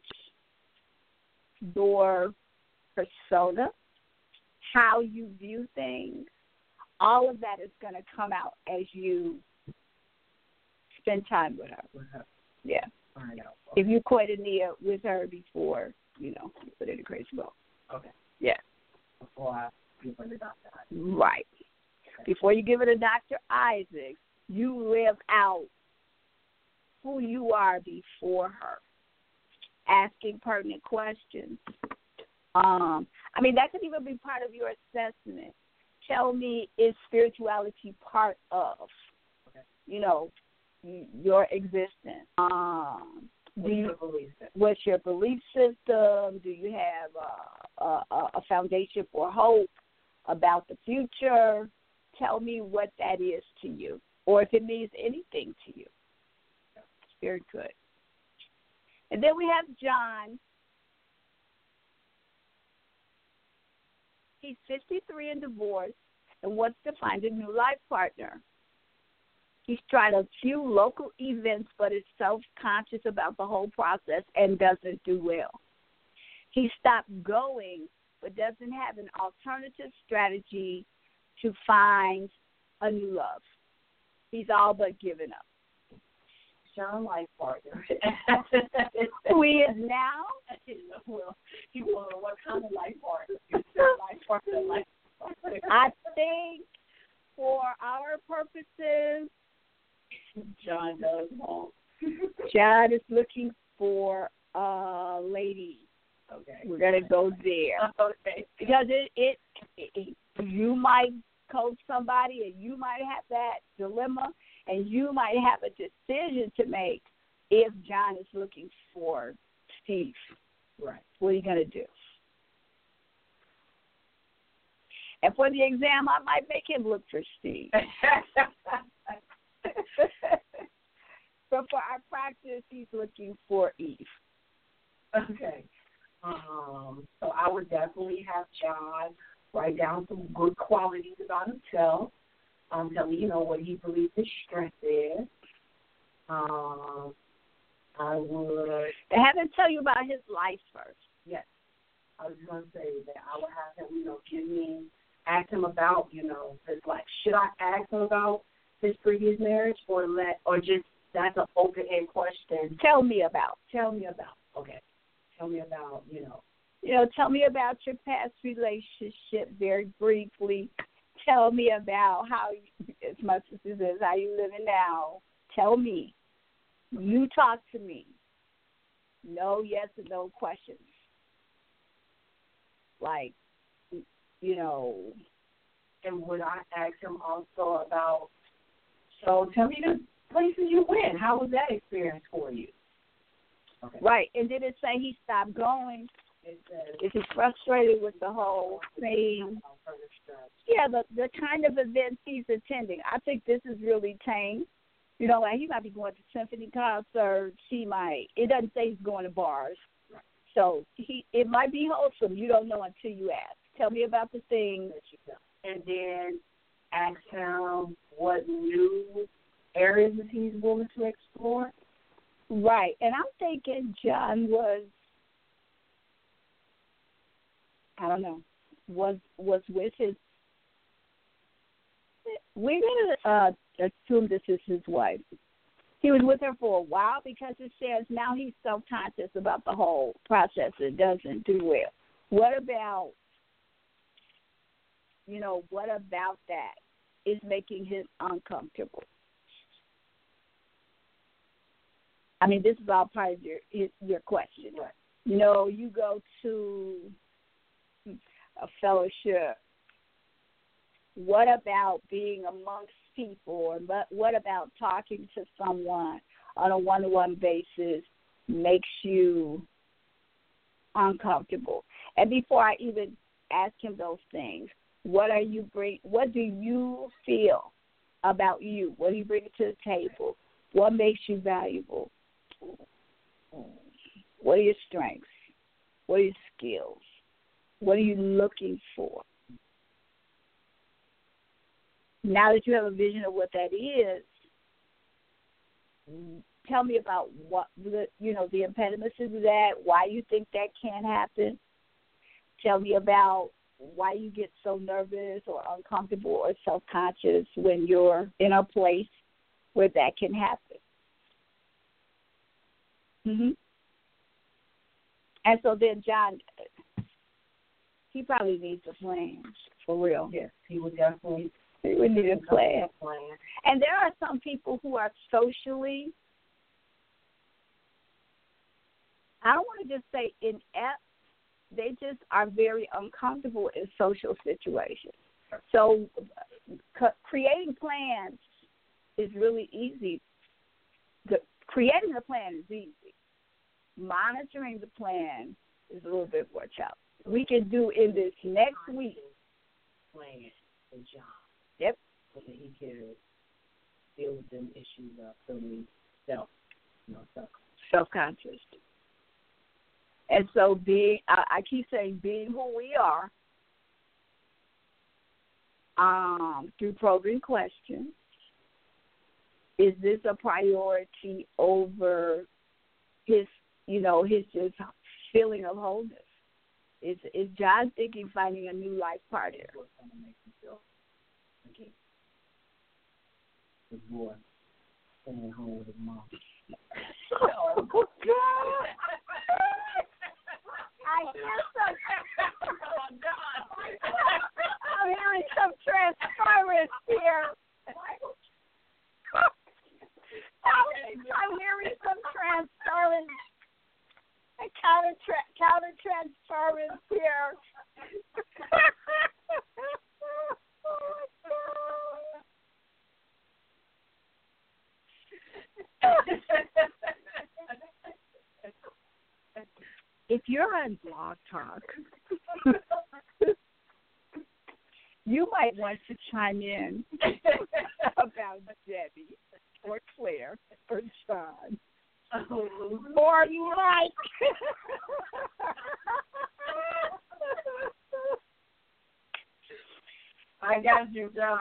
your persona, how you view things, all of that is going to come out as you spend time with her. With her. Yeah. I know. If you koinonia with her before, you know, you put it in crazy bowl. Okay. Yeah. Before I give her to Doctor Isaac. Right. Okay. Before you give it to Doctor Isaac, you live out who you are before her, asking pertinent questions. Um, I mean, that could even be part of your assessment. Tell me, is spirituality part of, okay. you know, your existence? Um, what's, do you, your belief system? what's your belief system? Do you have a, a, a foundation for hope about the future? Tell me what that is to you, or if it means anything to you. Very good. And then we have John. He's fifty-three and divorced and wants to find a new life partner. He's tried a few local events but is self-conscious about the whole process and doesn't do well. He stopped going but doesn't have an alternative strategy to find a new love. He's all but given up. John life partner. Who he is now? Well, he will. What kind of life partner? Life partner, life partner. I think for our purposes, John does want. John is looking for a lady. Okay. We're gonna go there. Okay. Because it, it, it, you might coach somebody, and you might have that dilemma, and you might have a decision to make if John is looking for Steve. Right. What are you going to do? And for the exam, I might make him look for Steve. But for our practice, he's looking for Eve. Okay. Um, so I would definitely have John write down some good qualities about himself. Um, tell me, you know, what he believes his strength is. Um, I would. Have him tell you about his life first. Yes. I was going to say that I would have him, you know, give me, ask him about, you know, his life. Should I ask him about his previous marriage or let, or just, that's an open-end question. Tell me about. Tell me about. Okay. Tell me about, you know. You know, tell me about your past relationship very briefly. Tell me about how, as much as this is, how you living now. Tell me. You talk to me. No yes or no questions. Like, you know. And would I ask him also about, so tell me the places you went. How was that experience for you? Okay. Right. And did it say he stopped going? It says, is he frustrated with the whole thing? Yeah, the the kind of events he's attending. I think this is really tame. You know, like he might be going to symphony concerts. He might. It doesn't say he's going to bars. Right. So he it might be wholesome. You don't know until you ask. Tell me about the things that you know. And then ask him what new areas he's willing to explore. Right. And I'm thinking John was, I don't know, was was with his, we're going to uh, assume this is his wife. He was with her for a while because it says now he's self-conscious about the whole process and doesn't do well. What about, you know, what about that is making him uncomfortable? I mean, this is all part of your your question. Right. You know, you go to a fellowship What about being amongst people? And but what about talking to someone on a one-to-one basis makes you uncomfortable? And before I even ask him those things, what are you bring? What do you feel about you? What do you bring to the table? What makes you valuable? What are your strengths? What are your skills? What are you looking for? Now that you have a vision of what that is, tell me about what the you know the impediments to that. Why you think that can't happen? Tell me about why you get so nervous or uncomfortable or self-conscious when you're in a place where that can happen. Mm-hmm. And so then John, he probably needs a plan, for real. Yes, he would definitely. He would need a plan. plan. And there are some people who are socially, I don't want to just say inept, they just are very uncomfortable in social situations. So c- creating plans is really easy. The, creating a plan is easy. Monitoring the plan is a little bit more challenging. We can do in this next week. Plan for John. Yep. So that he can deal with them issues of feeling self, you know, self self-conscious. And so being, I, I keep saying being who we are, um, through probing questions, is this a priority over his, you know, his just feeling of wholeness? Is, is John thinking finding a new life partner? What's going to make him feel okay? The boy staying home with his mom. Oh, God. I hear some. Oh, God. I'm hearing some transference here. I'm hearing some transference. A counter tra- counter transference here. If you're on Blog Talk, you might want to chime in about Debbie or Claire or John. Or Mike. I got you, John.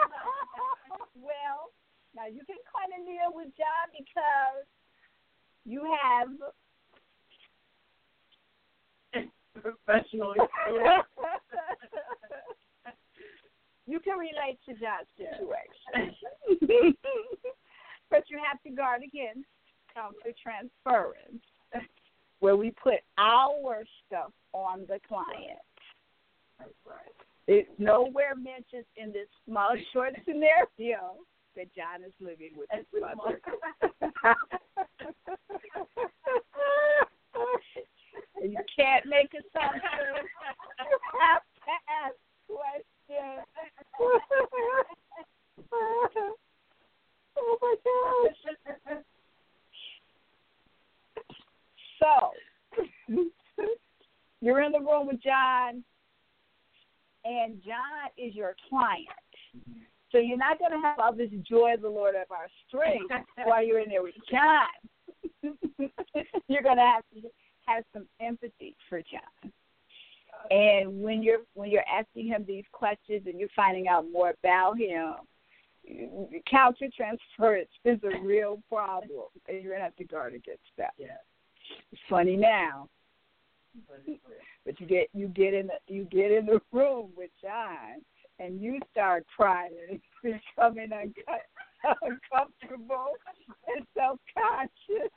Well, now you can kind of deal with John because you have professional. You can relate to John's situation. But you have to guard against counter transference, where we put our stuff on the client. That's right. It's nowhere mentioned in this small, short scenario that John is living with his mother. You can't make assumptions. You have to ask questions. Oh, my gosh. So, you're in the room with John, and John is your client. So you're not going to have all this joy of the Lord of our strength while you're in there with John. You're going to have to have some empathy for John. And when you're when you're asking him these questions and you're finding out more about him, counter transference is a real problem, and you're going to have to guard against that. Yeah. It's funny now, but you get you get in the you get in the room with John, and you start crying and becoming unco- uncomfortable and self-conscious.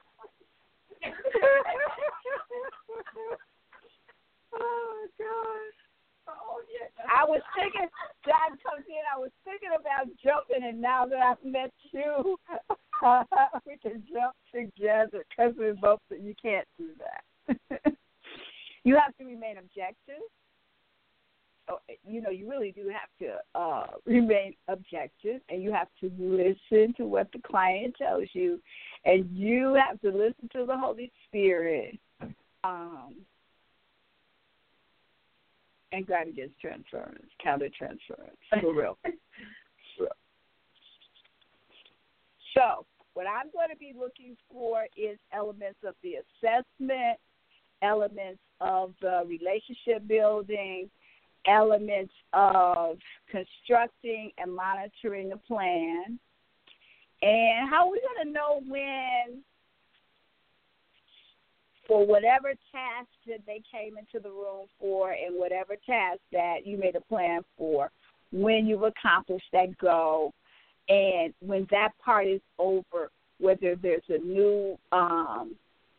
Oh God! Oh yeah. I was thinking. John comes in. I was thinking about jumping, and now that I've met you, uh, we can jump together because we're both. You can't do that. You have to remain objective. you know, you really do have to uh, remain objective, and you have to listen to what the client tells you, and you have to listen to the Holy Spirit. Um, and guard against transference, counter transference, for real. So, what I'm going to be looking for is elements of the assessment, elements of the relationship building, elements of constructing and monitoring a plan. And how are we going to know when, for whatever task that they came into the room for and whatever task that you made a plan for, when you've accomplished that goal, and when that part is over, whether there's a new um,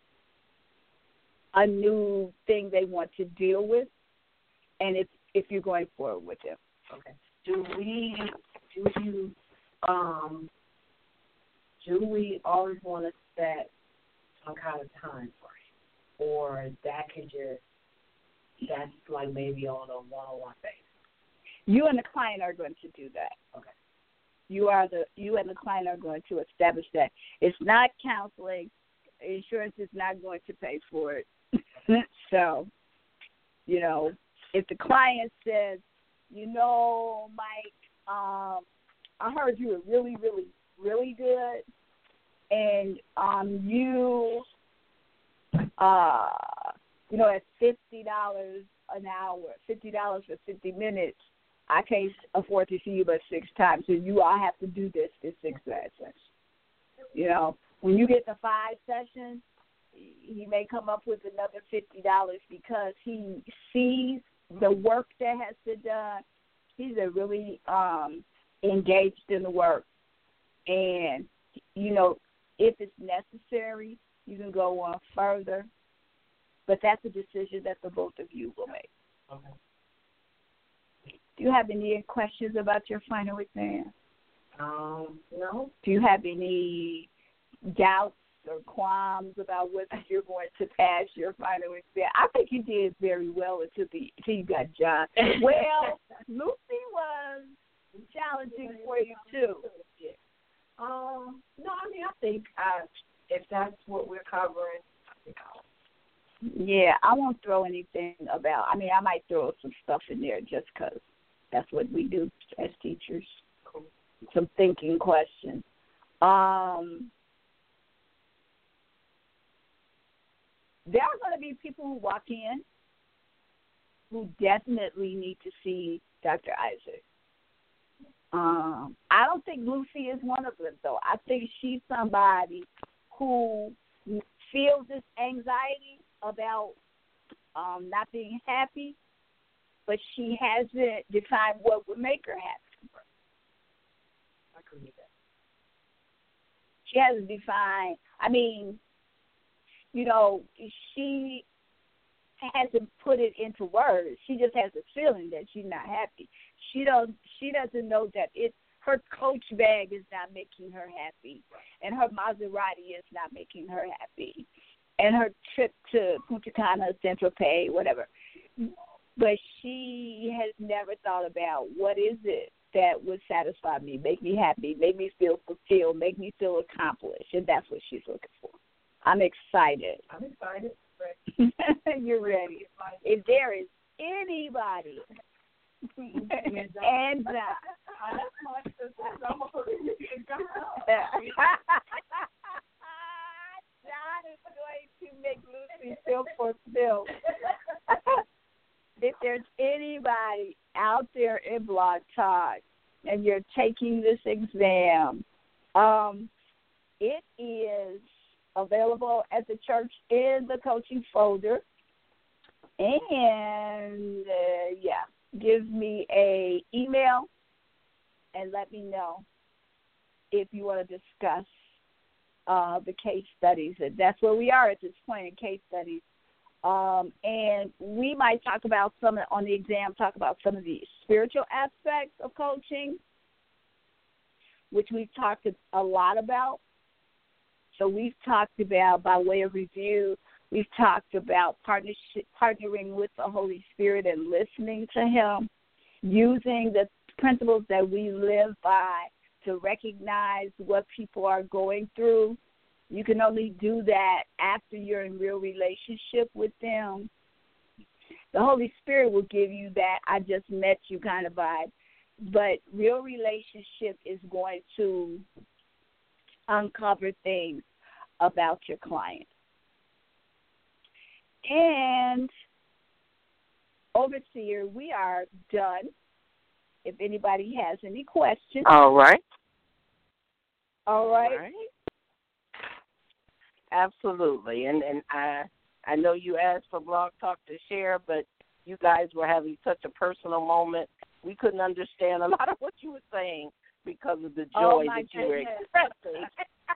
a new thing they want to deal with, and if if you're going forward with them. Okay. Do we do you um do we always want to set some kind of time frame, or that can just that's like maybe on a one-on-one basis? You and the client are going to do that. Okay. You are the you and the client are going to establish that. It's not counseling. Insurance is not going to pay for it. So, you know, if the client says, you know, Mike, um, I heard you were really, really, really good, and um, you, uh, you know, at fifty dollars an hour, fifty dollars for fifty minutes, I can't afford to see you but six times, so you all have to do this this six sessions. You know, when you get to five sessions, he may come up with another fifty dollars because he sees the work that has been done. He's a really um, engaged in the work. And, you know, if it's necessary, you can go on further. But that's a decision that the both of you will make. Okay. Do you have any questions about your final exam? Um, no. Do you have any doubts or qualms about whether you're going to pass your final exam? I think you did very well until, the, until you got John. Well, Lucy was challenging for you, too. Um, no, I mean, I think I, if that's what we're covering, I think I'll. Yeah, I won't throw anything about, I mean, I might throw some stuff in there just because that's what we do as teachers. Cool. Some thinking questions. Um, there are going to be people who walk in who definitely need to see Doctor Isaac. Um, I don't think Lucy is one of them, though. I think she's somebody who feels this anxiety about um, not being happy, but she hasn't defined what would make her happy. I can read that. She hasn't defined, I mean, you know, she hasn't put it into words. She just has a feeling that she's not happy. She don't. She doesn't know that it. Her Coach bag is not making her happy, and her Maserati is not making her happy, and her trip to Punta Cana, Central Pay, whatever. But she has never thought about what is it that would satisfy me, make me happy, make me feel fulfilled, make me feel accomplished, and that's what she's looking for. I'm excited. I'm excited. You're ready. If there is anybody, and uh, John is going to make Lucy feel fulfilled. If there's anybody out there in Blog Talk and you're taking this exam, um, it is available at the church in the coaching folder. And, uh, yeah, give me a email and let me know if you want to discuss uh, the case studies. And that's where we are at this point in case studies. Um, and we might talk about some on the exam, talk about some of the spiritual aspects of coaching, which we've talked a lot about. So we've talked about, by way of review, We've talked about partnership, partnering with the Holy Spirit and listening to Him, using the principles that we live by to recognize what people are going through. You can only do that after you're in real relationship with them. The Holy Spirit will give you that I just met you kind of vibe. But real relationship is going to uncover things about your client. And Overseer, we are done. If anybody has any questions. All right. All right. All right. Absolutely. And and I I know you asked for Blog Talk to share, but you guys were having such a personal moment. We couldn't understand a lot of what you were saying because of the joy oh that you goodness. were expressing.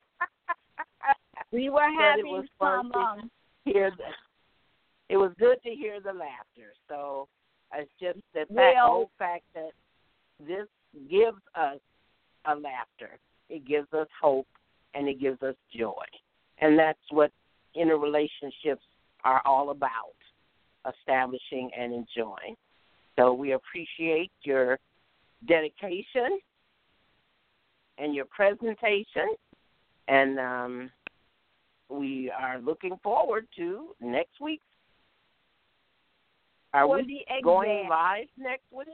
We were having some. Um, hear the, it was good to hear the laughter. So it's just the well, whole fact that this gives us a laughter. It gives us hope, and it gives us joy. And that's what inner relationships are all about, establishing and enjoying. So we appreciate your dedication and your presentation, and um, we are looking forward to next week. Are for we the going exam. live next week?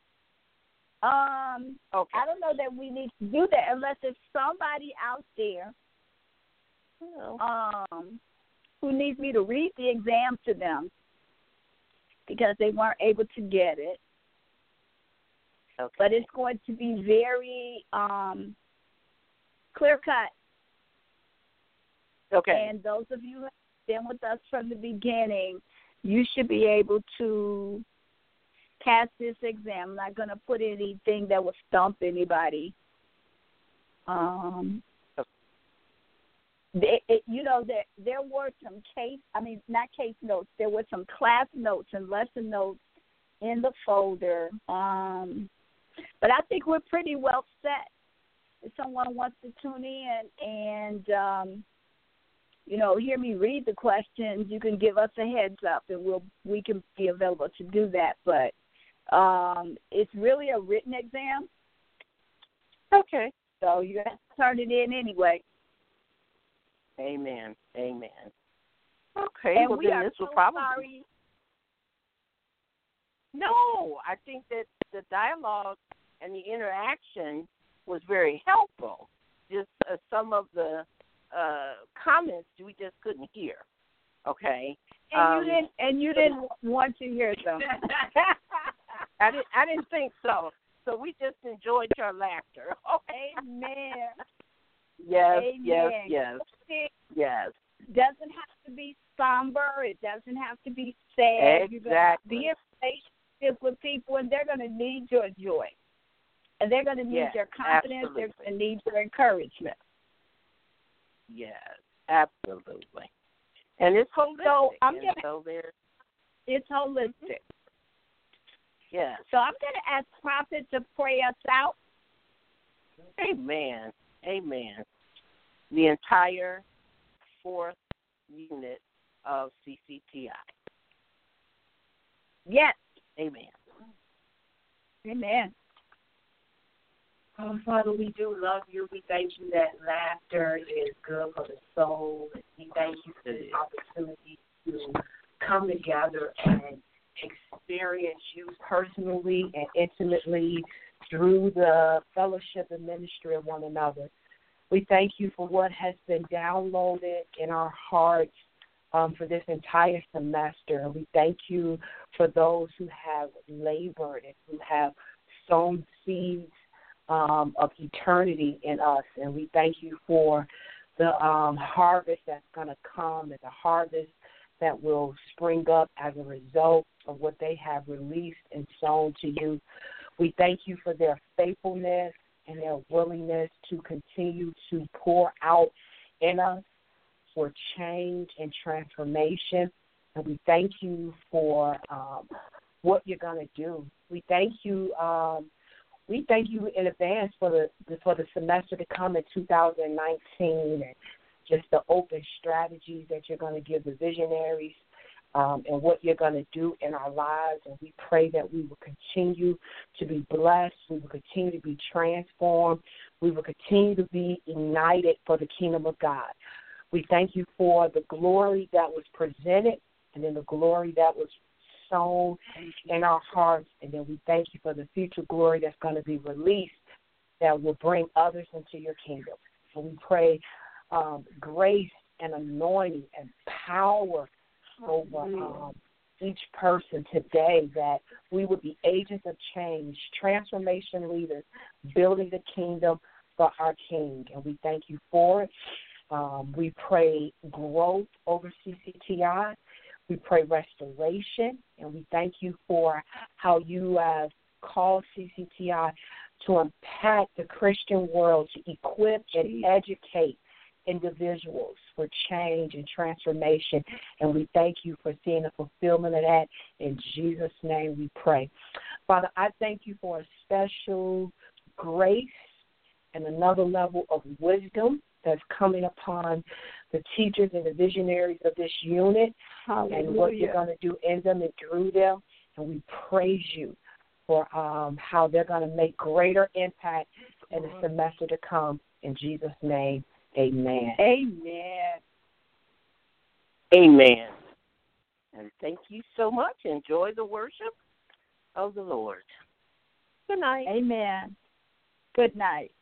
Um, okay. I don't know that we need to do that unless there's somebody out there No. um, who needs me to read the exam to them because they weren't able to get it. Okay. But it's going to be very um, clear-cut. Okay. And those of you who have been with us from the beginning, you should be able to pass this exam. I'm not going to put anything that will stump anybody. Um, it, it, you know, there, there were some case, I mean, not case notes, there were some class notes and lesson notes in the folder. Um, but I think we're pretty well set. If someone wants to tune in and, um, you know, hear me read the questions, you can give us a heads up, and we'll we can be available to do that. But um, it's really a written exam. Okay. So you have to turn it in anyway. Amen. Amen. Okay. And well, we then are this so will probably. sorry. No, I think that the dialogue and the interaction was very helpful. Just uh, some of the uh, comments we just couldn't hear. Okay. And um, you didn't. And you didn't want to hear them. I didn't. I didn't think so. So we just enjoyed your laughter. Okay. Amen. Yes. Amen. Yes. Yes. It Yes. doesn't have to be somber. It doesn't have to be sad. Exactly. You're going to be in relationship with people, and they're going to need your joy. And they're going to need yes, your confidence. absolutely. They're going to need your encouragement. Yes, absolutely. And it's holistic. So I'm and gonna, so there, it's holistic. yes. So I'm going to ask Prophet to pray us out. Amen. Amen. The entire fourth unit of C C T I. Yes. Amen. Amen. Oh, Father, we do love you. We thank you that laughter is good for the soul. We thank you for the opportunity to come together and experience you personally and intimately through the fellowship and ministry of one another. We thank you for what has been downloaded in our hearts um, for this entire semester. We thank you for those who have labored and who have sown seeds Um, of eternity in us, and we thank you for the um, harvest that's going to come, and the harvest that will spring up as a result of what they have released and sown to you. We thank you for their faithfulness and their willingness to continue to pour out in us for change and transformation, and we thank you for um, what you're going to do. We thank you um, We thank you in advance for the for the semester to come in two thousand nineteen and just the open strategies that you're going to give the visionaries um, and what you're going to do in our lives. And we pray that we will continue to be blessed. We will continue to be transformed. We will continue to be united for the kingdom of God. We thank you for the glory that was presented and then the glory that was sown in our hearts. And then we thank you for the future glory that's going to be released that will bring others into your kingdom. So we pray um, grace and anointing and power over um, each person today, that we would be agents of change, transformation leaders, building the kingdom for our King. And we thank you for it. Um, we pray growth over C C T I. We pray restoration, and we thank you for how you have called C C T I to impact the Christian world, to equip and educate individuals for change and transformation. And we thank you for seeing the fulfillment of that. In Jesus' name we pray. Father, I thank you for a special grace and another level of wisdom that's coming upon the teachers and the visionaries of this unit. Hallelujah. And what you're going to do in them and through them. And we praise you for um, how they're going to make greater impact in the semester to come. In Jesus' name, amen. Amen. Amen. And thank you so much. Enjoy the worship of the Lord. Good night. Amen. Good night.